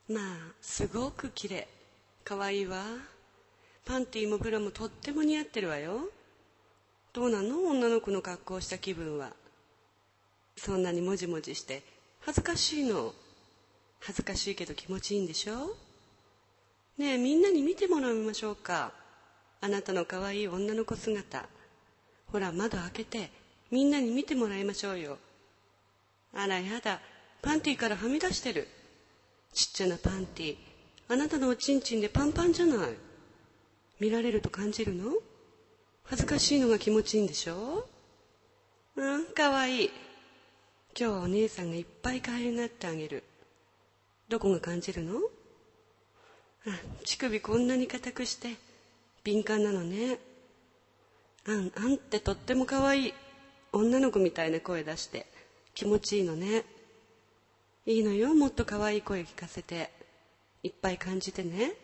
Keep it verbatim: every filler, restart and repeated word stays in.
まあすごく綺麗、かわいいわ。パンティーもブラもとっても似合ってるわよ。どうなの、女の子の格好をした気分は。そんなにもじもじして恥ずかしいの。恥ずかしいけど気持ちいいんでしょ。ねえ、みんなに見てもらいましょうか。あなたのかわいい女の子姿。ほら、窓開けてみんなに見てもらいましょうよ。あらやだ、パンティーからはみ出してる。ちっちゃなパンティー、あなたのおちんちんでパンパンじゃない。見られると感じるの？恥ずかしいのが気持ちいいんでしょ。うん、かわいい。今日はお姉さんがいっぱい可愛になってあげる。どこが感じるの？あ、乳首こんなに硬くして敏感なのね。あんあんってとっても可愛い。女の子みたいな声出して気持ちいいのね。いいのよ、もっと可愛い声聞かせていっぱい感じてね。